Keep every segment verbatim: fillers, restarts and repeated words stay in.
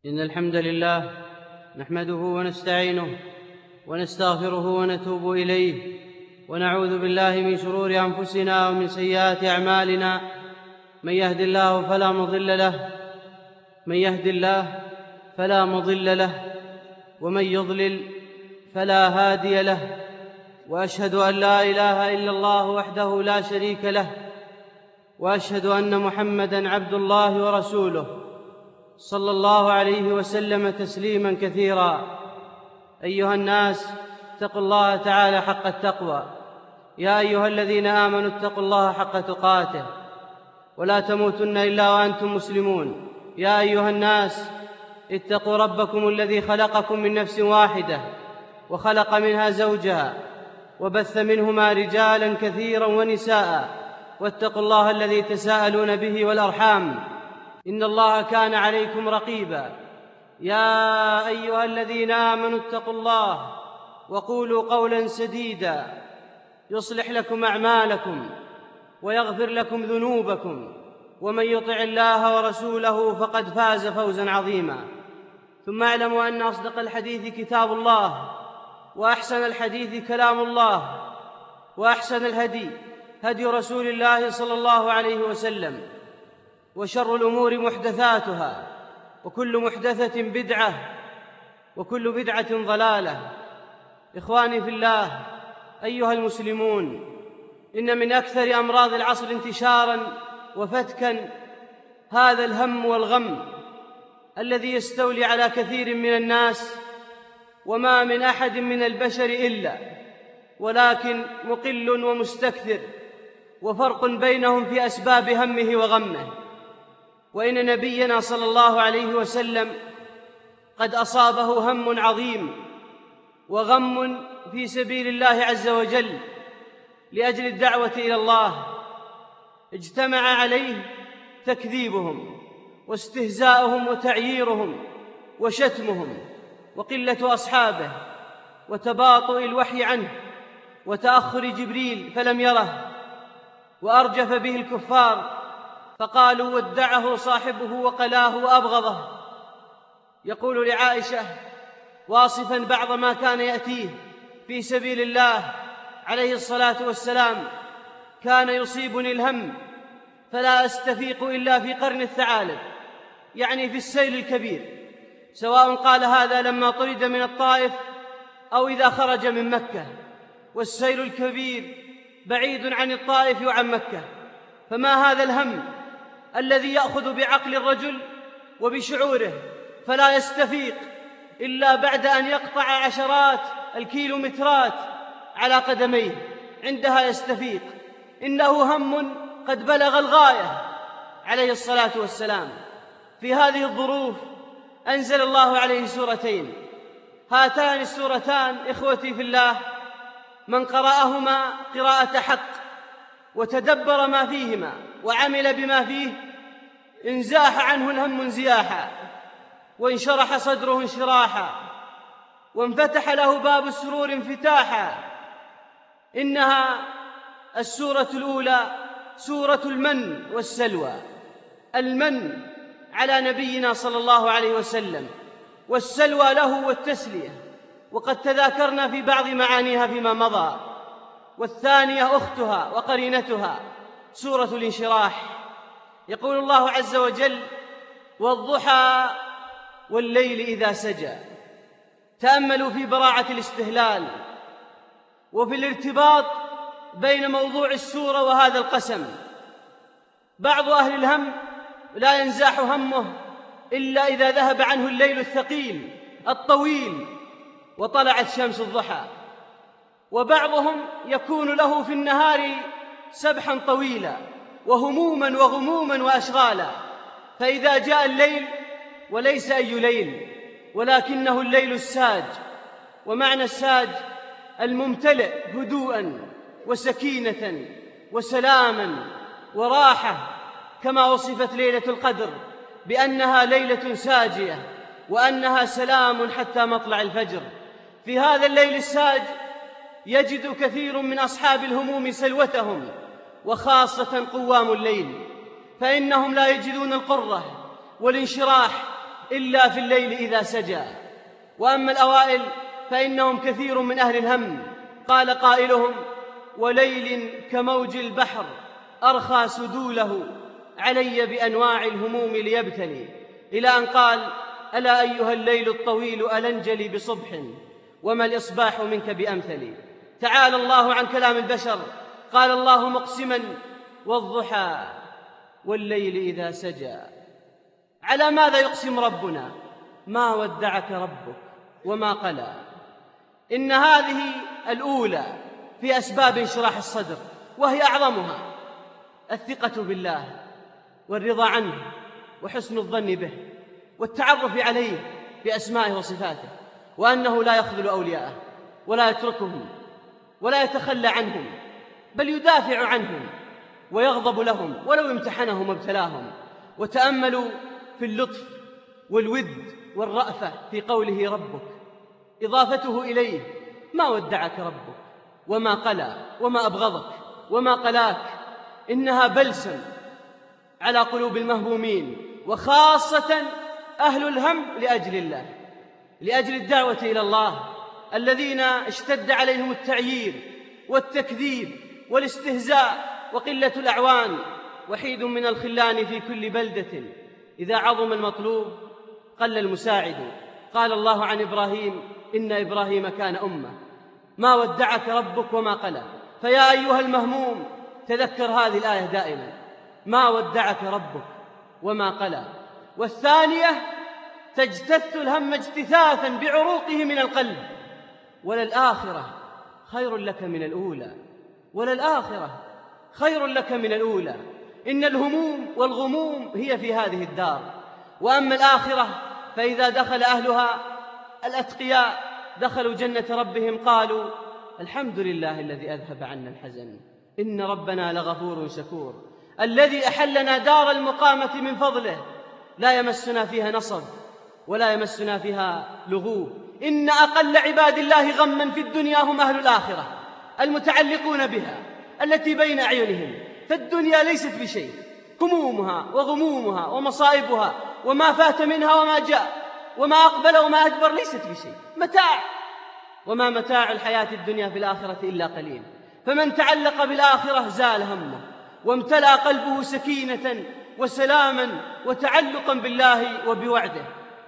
إن الحمد لله نحمده ونستعينه ونستغفره ونتوب إليه، ونعوذ بالله من شرور أنفسنا ومن سيئات أعمالنا. من يهد الله فلا مضل له من يهد الله فلا مضل له ومن يضلل فلا هادي له، وأشهد أن لا إله إلا الله وحده لا شريك له، وأشهد أن محمدًا عبد الله ورسوله صلى الله عليه وسلم تسليماً كثيراً. أيها الناس، اتقوا الله تعالى حق التقوى. يا أيها الذين آمنوا اتقوا الله حق تقاته ولا تموتن إلا وأنتم مسلمون. يا أيها الناس، اتقوا ربكم الذي خلقكم من نفس واحدة وخلق منها زوجها وبث منهما رجالاً كثيراً ونساء، واتقوا الله الذي تساءلون به والأرحام، إن الله كان عليكم رقيبا. يا أيها الذين آمنوا اتقوا الله وقولوا قولا سديدا يصلح لكم أعمالكم ويغفر لكم ذنوبكم، ومن يطع الله ورسوله فقد فاز فوزا عظيما. ثم اعلموا أن أصدق الحديث كتاب الله، وأحسن الحديث كلام الله، وأحسن الهدي هدي رسول الله صلى الله عليه وسلم، وشر الأمور محدثاتها، وكل محدثة بدعة، وكل بدعة ضلالة. إخواني في الله، أيها المسلمون، إن من أكثر أمراض العصر انتشاراً وفتكاً هذا الهم والغم الذي يستولي على كثير من الناس، وما من أحد من البشر إلا ولكن مقل ومستكثر، وفرق بينهم في أسباب همه وغمه. وإن نبينا صلى الله عليه وسلم قد أصابه هم عظيم وغم في سبيل الله عز وجل لأجل الدعوة إلى الله، اجتمع عليه تكذيبهم واستهزاؤهم وتعييرهم وشتمهم وقلة أصحابه وتباطؤ الوحي عنه وتأخر جبريل فلم يره، وأرجف به الكفار فقالوا ودعه صاحبه وقلاه وأبغضه. يقول لعائشة واصفاً بعض ما كان يأتيه في سبيل الله عليه الصلاة والسلام: كان يصيبني الهم فلا أستفيق إلا في قرن الثعالب، يعني في السيل الكبير، سواء قال هذا لما طرد من الطائف أو إذا خرج من مكة، والسيل الكبير بعيد عن الطائف وعن مكة. فما هذا الهم الذي يأخذ بعقل الرجل وبشعوره فلا يستفيق إلا بعد أن يقطع عشرات الكيلومترات على قدميه، عندها يستفيق. إنه هم قد بلغ الغاية عليه الصلاة والسلام. في هذه الظروف أنزل الله عليه سورتين، هاتان السورتان إخوتي في الله من قرأهما قراءة حق وتدبر ما فيهما وعمل بما فيه انزاح عنه الهم انزياحا، وانشرح صدره انشراحا، وانفتح له باب السرور انفتاحا. إنها السورة الأولى سورة المن والسلوى. المن على نبينا صلى الله عليه وسلم، والسلوى له والتسلية، وقد تذاكرنا في بعض معانيها فيما مضى. والثانية أختها وقرينتها سورة الانشراح. يقول الله عز وجل: والضحى والليل إذا سجى. تأملوا في براعة الاستهلال وفي الارتباط بين موضوع السورة وهذا القسم. بعض أهل الهم لا ينزاح همه إلا إذا ذهب عنه الليل الثقيل الطويل وطلعت شمس الضحى، وبعضهم يكون له في النهار سبحا طويلا وهموما وغموما وأشغالا، فإذا جاء الليل، وليس أي ليل ولكنه الليل الساج، ومعنى الساج الممتلئ هدوءا وسكينة وسلاما وراحة، كما وصفت ليلة القدر بأنها ليلة ساجية وأنها سلام حتى مطلع الفجر. في هذا الليل الساج يجد كثير من أصحاب الهموم سلوتهم، وخاصة قوام الليل، فإنهم لا يجدون القرة والانشراح إلا في الليل إذا سجى. وأما الأوائل فإنهم كثير من أهل الهم. قال قائلهم: وليل كموج البحر أرخى سدوله علي بأنواع الهموم ليبتلي، إلى أن قال: ألا أيها الليل الطويل ألنجلي بصبح وما الإصباح منك بأمثلي. تعالى الله عن كلام البشر. قال الله مقسما: والضحى والليل إذا سجى. على ماذا يقسم ربنا؟ ما ودعك ربك وما قلى. إن هذه الأولى في أسباب انشراح الصدر، وهي أعظمها الثقة بالله والرضا عنه وحسن الظن به والتعرف عليه بأسمائه وصفاته، وأنه لا يخذل أولياءه ولا يتركهم ولا يتخلى عنهم، بل يدافع عنهم ويغضب لهم ولو امتحنهم وابتلاهم. وتأملوا في اللطف والود والرأفة في قوله ربك، إضافته إليه: ما ودعك ربك وما قلى وما أبغضك وما قلاك. إنها بلسم على قلوب المهمومين، وخاصة أهل الهم لأجل الله، لأجل الدعوة إلى الله، الذين اشتد عليهم التعيير والتكذيب والاستهزاء وقلة الأعوان، وحيد من الخلان في كل بلدة. إذا عظم المطلوب قل المساعد. قال الله عن إبراهيم: إن إبراهيم كان أمة. ما ودعك ربك وما قلى. فيا أيها المهموم تذكر هذه الآية دائما: ما ودعك ربك وما قلى. والثانية: تجتث الهم اجتثاثا بعروقه من القلب. وللآخرة خير لك من الأولى، وللآخرة خير لك من الأولى. إن الهموم والغموم هي في هذه الدار، وأما الآخرة فإذا دخل أهلها الأتقياء دخلوا جنة ربهم قالوا: الحمد لله الذي أذهب عنا الحزن، إن ربنا لغفور شكور، الذي أحلنا دار المقامة من فضله، لا يمسنا فيها نصب ولا يمسنا فيها لغوب. إن أقل عباد الله غما في الدنيا هم أهل الآخرة، المتعلقون بها، التي بين أعينهم. فالدنيا ليست بشيء، همومها وغمومها ومصائبها وما فات منها وما جاء وما أقبل وما أدبر ليست بشيء، متاع، وما متاع الحياة الدنيا في الآخرة إلا قليل. فمن تعلق بالآخرة زال همه وامتلأ قلبه سكينة وسلاما وتعلقا بالله وبوعده.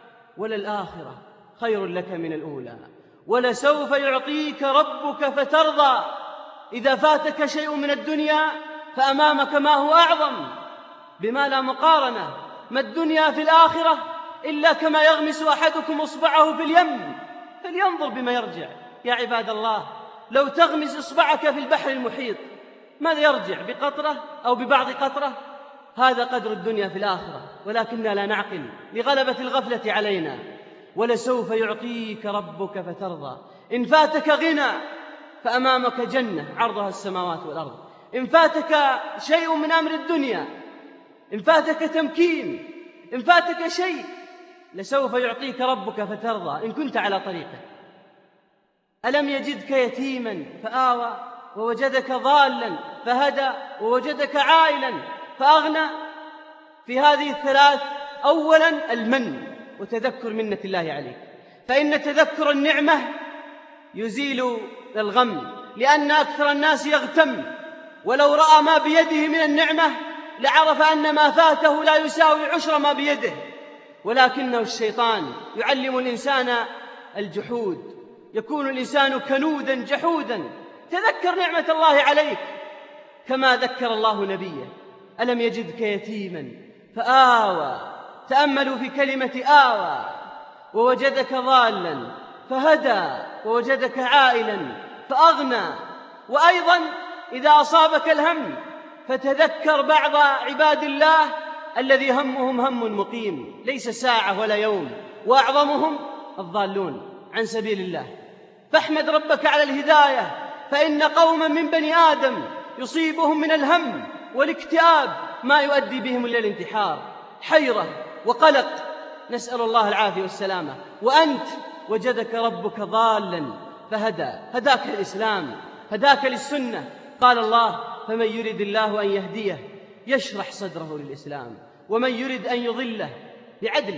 وللآخرة خير لك من الأولى، ولسوف يعطيك ربك فترضى. إذا فاتك شيء من الدنيا فأمامك ما هو أعظم بما لا مقارنة. ما الدنيا في الآخرة إلا كما يغمس أحدكم إصبعه في اليم فلينظر بما يرجع. يا عباد الله، لو تغمس إصبعك في البحر المحيط ماذا يرجع؟ بقطرة أو ببعض قطرة؟ هذا قدر الدنيا في الآخرة، ولكننا لا نعقل لغلبة الغفلة علينا. ولسوف يعطيك ربك فترضى. إن فاتك غنى فأمامك جنة عرضها السماوات والأرض. إن فاتك شيء من أمر الدنيا، إن فاتك تمكين، إن فاتك شيء، لسوف يعطيك ربك فترضى إن كنت على طريقه. ألم يجدك يتيما فآوى ووجدك ضالا فهدى ووجدك عائلا فأغنى؟ في هذه الثلاث أولا المن وتذكر منة الله عليك، فإن تذكر النعمة يزيل الغم، لأن أكثر الناس يغتم، ولو رأى ما بيده من النعمة لعرف أن ما فاته لا يساوي عشر ما بيده، ولكنه الشيطان يعلم الإنسان الجحود، يكون الإنسان كنودا جحودا. تذكر نعمة الله عليك كما ذكر الله نبيه: ألم يجدك يتيما فآوى. تأملوا في كلمة آوى. ووجدك ضالا فهدى ووجدك عائلا فأغنى. وأيضا إذا أصابك الهم فتذكر بعض عباد الله الذي همهم هم مقيم ليس ساعة ولا يوم، وأعظمهم الضالون عن سبيل الله. فاحمد ربك على الهداية، فإن قوما من بني آدم يصيبهم من الهم والاكتئاب ما يؤدي بهم إلى الانتحار، حيرة وقلق، نسأل الله العافية والسلامة. وأنت وجدك ربك ضالا فهدى، هداك الإسلام، هداك للسنة. قال الله: فمن يرد الله أن يهديه يشرح صدره للإسلام، ومن يرد أن يضله بعدله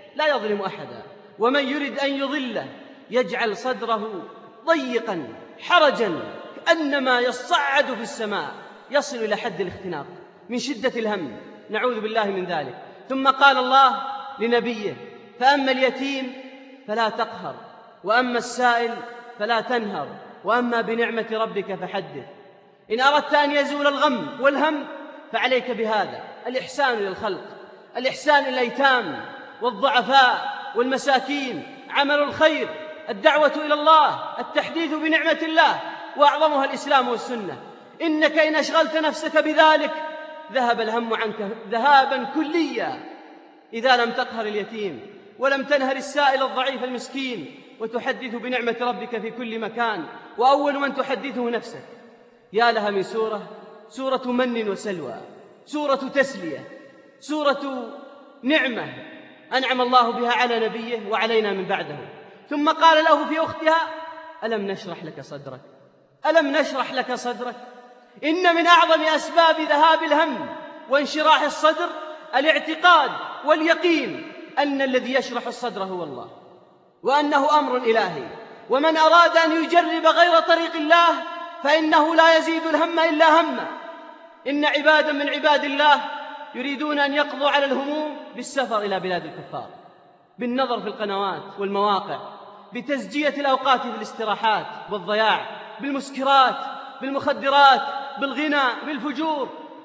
لا يظلم أحدا. ومن يرد أن يضله يجعل صدره ضيقا حرجا كأنما يصعد في السماء، يصل إلى حد الاختناق من شدة الهم، نعوذ بالله من ذلك. ثم قال الله لنبيه: فأما اليتيم فلا تقهر، وأما السائل فلا تنهر، وأما بنعمة ربك فحدث. إن أردت أن يزول الغم والهم فعليك بهذا: الإحسان إلى الخلق، الإحسان إلى الأيتام والضعفاء والمساكين، عمل الخير، الدعوة إلى الله، التحديث بنعمة الله، وأعظمها الإسلام والسنة. إنك إن أشغلت نفسك بذلك ذهب الهم عنك ذهابا كليا إذا لم تقهر اليتيم ولم تنهر السائل الضعيف المسكين، وتحدث بنعمة ربك في كل مكان، وأول من تحدثه نفسك. يا لها من سورة، سورة من وسلوى، سورة تسلية، سورة نعمة أنعم الله بها على نبيه وعلينا من بعده. ثم قال له في أختها: ألم نشرح لك صدرك؟ ألم نشرح لك صدرك؟ إن من أعظم أسباب ذهاب الهم وانشراح الصدر الاعتقاد واليقين أن الذي يشرح الصدر هو الله، وأنه أمر إلهي. ومن أراد أن يجرب غير طريق الله فإنه لا يزيد الهم إلا هما. إن عبادا من عباد الله يريدون أن يقضوا على الهموم بالسفر إلى بلاد الكفار، بالنظر في القنوات والمواقع، بتزجية الأوقات في الاستراحات والضياع، بالمسكرات، بالمخدرات، بالغنى، بالفجور.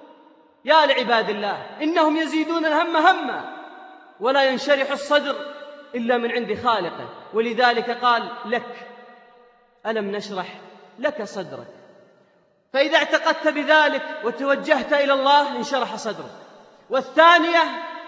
يا لعباد الله، إنهم يزيدون الهم هما ولا ينشرح الصدر إلا من عند خالقه. ولذلك قال: لك ألم نشرح لك صدرك. فإذا اعتقدت بذلك وتوجهت إلى الله انشرح صدرك. والثانية،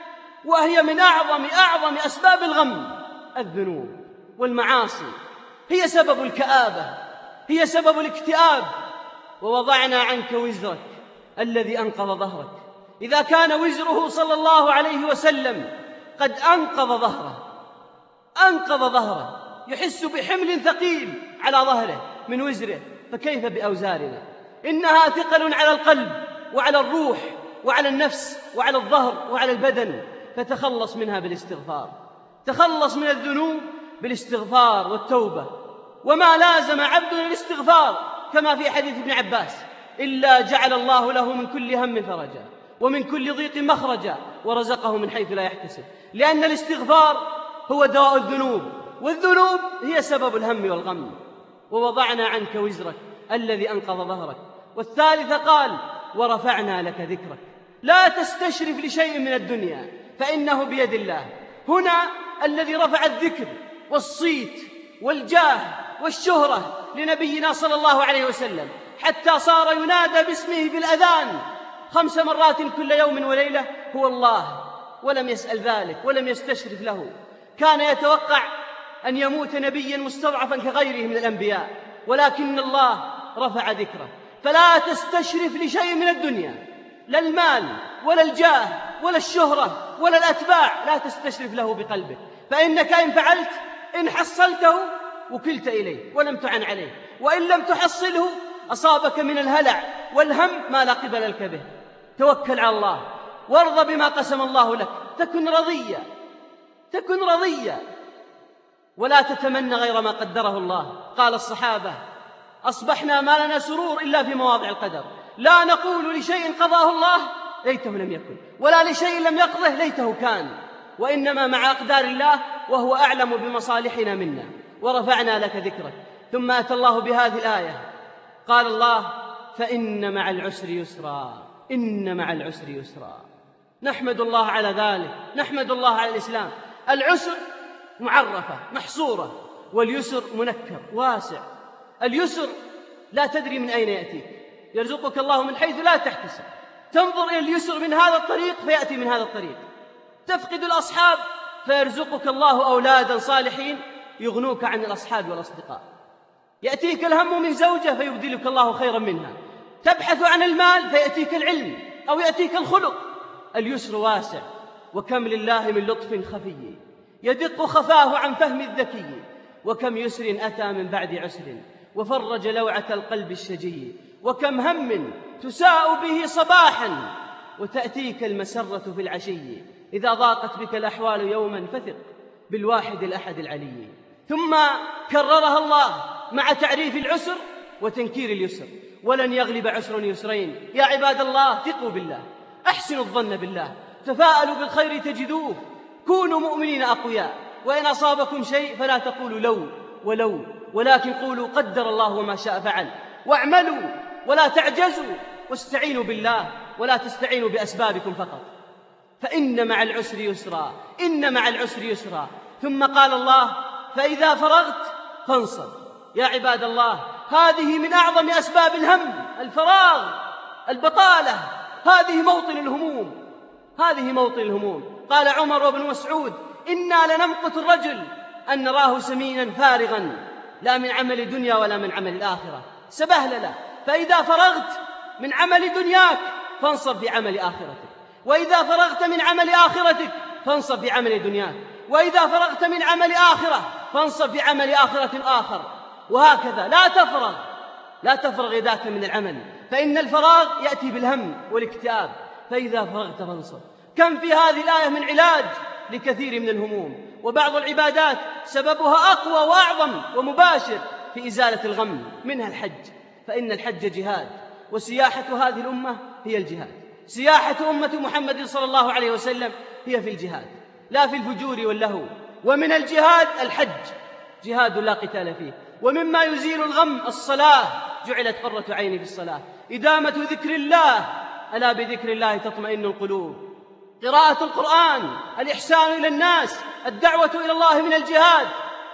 وهي من أعظم أعظم أسباب الغم، الذنوب والمعاصي، هي سبب الكآبة، هي سبب الاكتئاب. ووضعنا عنك وزرك الذي أنقض ظهرك. إذا كان وزره صلى الله عليه وسلم قد أنقض ظهره، أنقض ظهره، يحس بحمل ثقيل على ظهره من وزره، فكيف بأوزارنا؟ إنها ثقل على القلب وعلى الروح وعلى النفس وعلى الظهر وعلى البدن، فتخلص منها بالاستغفار. تخلص من الذنوب بالاستغفار والتوبة. وما لازم عبد الاستغفار كما في حديث ابن عباس إلا جعل الله له من كل هم فرجا ومن كل ضيق مخرجا ورزقه من حيث لا يحتسب. لأن الاستغفار هو دواء الذنوب، والذنوب هي سبب الهم والغم. ووضعنا عنك وزرك الذي أنقض ظهرك. والثالثة قال: ورفعنا لك ذكرك. لا تستشرف لشيء من الدنيا فإنه بيد الله. هنا الذي رفع الذكر والصيت والجاه والشهرة لنبينا صلى الله عليه وسلم حتى صار ينادى باسمه في الأذان خمس مرات كل يوم وليلة هو الله، ولم يسأل ذلك ولم يستشرف له. كان يتوقع أن يموت نبيا مستضعفا كغيره من الأنبياء، ولكن الله رفع ذكره. فلا تستشرف لشيء من الدنيا، لا المال ولا الجاه ولا الشهرة ولا الأتباع، لا تستشرف له بقلبك، فإنك إن فعلت إن حصلته وكلت إليه ولم تعن عليه، وإن لم تحصله أصابك من الهلع والهم ما لا قبل لك به. توكل على الله وارض بما قسم الله لك، تكن رضيا، تكن رضيا، ولا تتمنى غير ما قدره الله. قال الصحابة: أصبحنا ما لنا سرور إلا في مواضع القدر، لا نقول لشيء قضاه الله ليته لم يكن، ولا لشيء لم يقضه ليته كان، وإنما مع أقدار الله، وهو أعلم بمصالحنا منا. ورفعنا لك ذكرك. ثم أتى الله بهذه الآية، قال الله: فإن مع العسر يسرا، إن مع العسر يسرا. نحمد الله على ذلك، نحمد الله على الإسلام. العسر معرفة محصورة، واليسر منكر واسع. اليسر لا تدري من أين يأتيك، يرزقك الله من حيث لا تحتسب. تنظر إلى اليسر من هذا الطريق فيأتي من هذا الطريق. تفقد الأصحاب فيرزقك الله أولادا صالحين يغنوك عن الأصحاب والأصدقاء. يأتيك الهم من زوجة فيبدلك الله خيرا منها. تبحث عن المال فيأتيك العلم أو يأتيك الخلق. اليسر واسع، وكم لله من لطف خفي يدق خفاه عن فهم الذكي، وكم يسر أتى من بعد عسر وفرج لوعة القلب الشجي، وكم هم تساء به صباحا وتأتيك المسرة في العشي، إذا ضاقت بك الأحوال يوما فثق بالواحد الأحد العلي. ثم كررها الله مع تعريف العسر وتنكير اليسر: ولن يغلب عسر يسرين. يا عباد الله، ثقوا بالله، أحسنوا الظن بالله، تفاءلوا بالخير تجدوه، كونوا مؤمنين أقوياء، وإن أصابكم شيء فلا تقولوا لو ولو، ولكن قولوا قدر الله وما شاء فعل، واعملوا ولا تعجزوا، واستعينوا بالله ولا تستعينوا بأسبابكم فقط، فإن مع العسر يسرا، إن مع العسر يسرا. ثم قال الله: فإذا فرغت فانصب. يا عباد الله، هذه من أعظم أسباب الهم، الفراغ، البطالة، هذه موطن الهموم، هذه موطن الهموم. قال عمر وابن مسعود: إنا لنمقت الرجل أن نراه سمينا فارغا، لا من عمل دنيا ولا من عمل الآخرة. سبهلله. فإذا فرغت من عمل دنياك فانصب في عمل آخرتك، وإذا فرغت من عمل آخرتك فانصب في عمل دنياك، وإذا فرغت من عمل آخرة فانصب في عمل آخرة آخر، وهكذا. لا تفرغ لا تفرغ يداك من العمل، فإن الفراغ يأتي بالهم والاكتئاب. فإذا فرغت فانصب. كم في هذه الآية من علاج لكثير من الهموم. وبعض العبادات سببها أقوى وأعظم ومباشر في إزالة الغم، منها الحج، فإن الحج جهاد، وسياحة هذه الأمة هي الجهاد. سياحة أمة محمد صلى الله عليه وسلم هي في الجهاد، لا في الفجور واللهو. ومن الجهاد الحج، جهاد لا قتال فيه. ومما يزيل الغم الصلاة، جعلت قرة عيني في الصلاة. إدامة ذكر الله، ألا بذكر الله تطمئن القلوب. قراءة القرآن، الإحسان إلى الناس، الدعوة إلى الله من الجهاد.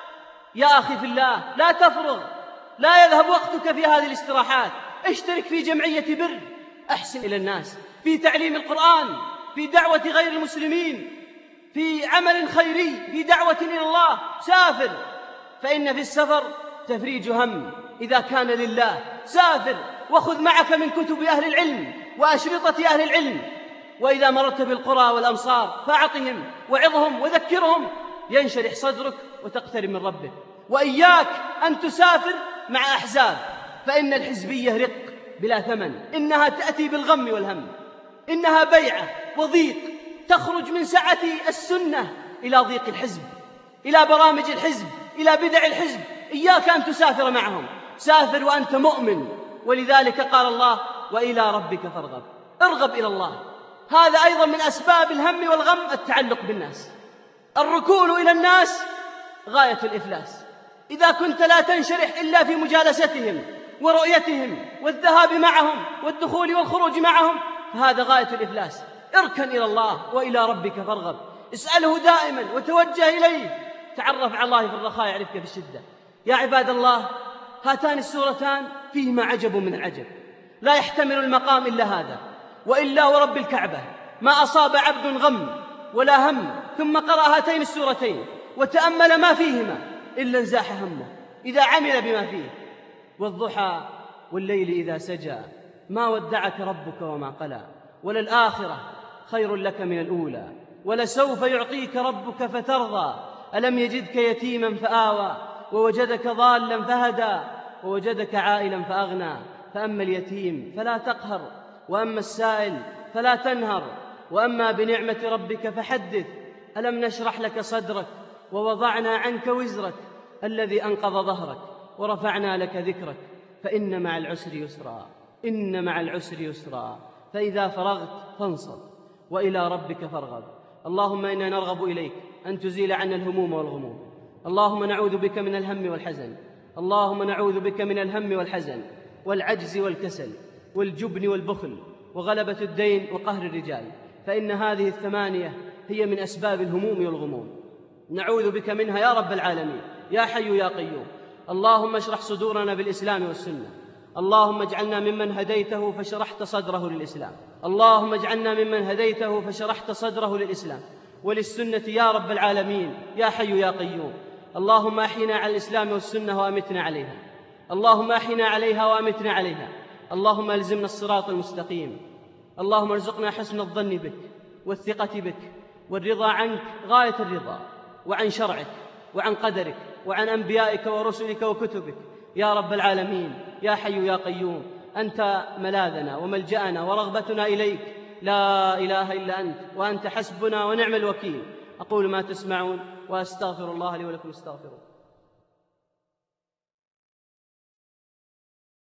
يا أخي في الله، لا تفرغ، لا يذهب وقتك في هذه الاستراحات. اشترك في جمعية بر، أحسن إلى الناس، في تعليم القرآن، في دعوة غير المسلمين، في عمل خيري، في دعوة إلى الله. سافر، فإن في السفر تفريج هم إذا كان لله. سافر وخذ معك من كتب أهل العلم وأشرطة أهل العلم، وإذا مررت بالقرى والأمصار فأعطهم وعظهم وذكرهم، ينشرح صدرك وتقترب من ربك. وإياك أن تسافر مع أحزاب، فإن الحزبية رق بلا ثمن، إنها تأتي بالغم والهم، إنها بيعة وضيق، تخرج من سعة السنة إلى ضيق الحزب، إلى برامج الحزب، إلى بدع الحزب. إياك أن تسافر معهم، سافر وأنت مؤمن. ولذلك قال الله: وإلى ربك فارغب. ارغب إلى الله. هذا أيضا من أسباب الهم والغم، التعلق بالناس، الركون إلى الناس غاية الإفلاس. إذا كنت لا تنشرح إلا في مجالستهم ورؤيتهم والذهاب معهم والدخول والخروج معهم، فهذا غاية الإفلاس. اركن إلى الله وإلى ربك فارغب، اسأله دائما وتوجه إليه. تعرف على الله في الرخاء يعرفك في الشدة. يا عباد الله، هاتان السورتان فيهما عجب من العجب، لا يحتمل المقام إلا هذا. وإلا ورب الكعبة ما أصاب عبد غم ولا هم ثم قرأ هاتين السورتين وتأمل ما فيهما إلا انزاح همه إذا عمل بما فيه. والضحى والليل إذا سجى ما ودعك ربك وما قلى، وللآخرة خير لك من الأولى، ولسوف يعطيك ربك فترضى. ألم يجدك يتيما فآوى، ووجدك ضالا فهدى، ووجدك عائلا فأغنى. فأما اليتيم فلا تقهر، وأما السائل فلا تنهر، وأما بنعمة ربك فحدث. ألم نشرح لك صدرك ووضعنا عنك وزرك الذي أنقض ظهرك ورفعنا لك ذكرك، فإن مع العسر يسرا، إن مع العسر يسرا. فإذا فرغت فانصب وإلى ربك فارغب. اللهم إنا نرغب إليك أن تزيل عنا الهموم والغموم. اللهم نعوذ بك من الهم والحزن، اللهم نعوذ بك من الهم والحزن والعجز والكسل والجبن والبخل وغلبة الدين وقهر الرجال، فإن هذه الثمانية هي من أسباب الهموم والغموم. نعوذ بك منها يا رب العالمين، يا حي يا قيوم. اللهم اشرح صدورنا بالإسلام والسنة، اللهم اجعلنا ممن هديته فشرحت صدره للإسلام، اللهم اجعلنا ممن هديته فشرحت صدره للإسلام وللسنة يا رب العالمين، يا حي يا قيوم. اللهم أحينا على الإسلام والسنة وأمتنا عليها، اللهم أحينا عليها وأمتنا عليها. اللهم ألزمنا الصراط المستقيم. اللهم ارزقنا حسن الظن بك والثقة بك والرضا عنك غاية الرضا، وعن شرعك وعن قدرك وعن أنبيائك ورسلك وكتبك يا رب العالمين، يا حي يا قيوم. أنت ملاذنا وملجأنا ورغبتنا إليك، لا إله إلا أنت وأنت حسبنا ونعم الوكيل. أقول ما تسمعون وأستغفر الله لي ولكم، استغفروه.